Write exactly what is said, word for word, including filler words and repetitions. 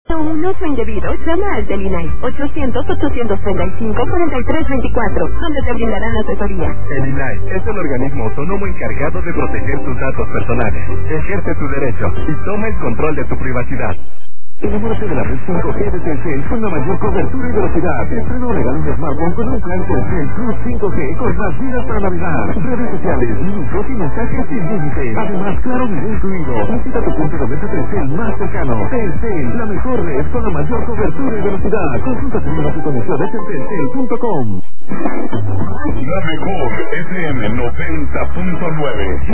Un uso indebido, llama al Telinai ochocientos, ochocientos treinta y cinco, cuarenta y tres veinticuatro, donde te brindarán asesoría. Telinai es el organismo autónomo encargado de proteger tus datos personales. Ejerce tu derecho y toma el control de tu privacidad. Enamórate de la red cinco G de Telcel con la mayor cobertura y velocidad. Estreno regalo un smartphone con un plan Telcel Plus cinco G con más vidas para Navidad. Redes sociales, minutos y mensajes sin límite. Además, claro, video incluido. Visita tu punto de venta Telcel más cercano. Telcel, la mejor red con la mayor cobertura y velocidad. Consulta términos y condiciones en telcel punto com. La mejor F M noventa punto nueve.